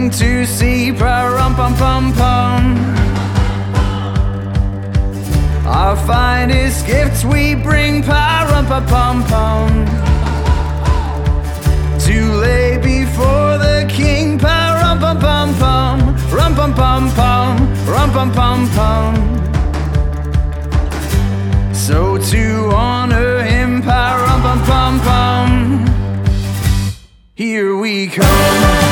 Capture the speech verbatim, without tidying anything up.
bring to see, pa-rum-pum-pum-pum. Our finest gifts we bring, pa-rum-pa-pum-pum, to lay before the king, pa-rum-pum-pum-pum, rum-pum-pum-pum, rum-pum-pum-pum. So to honor him, pa-rum-pum-pum-pum, here we come.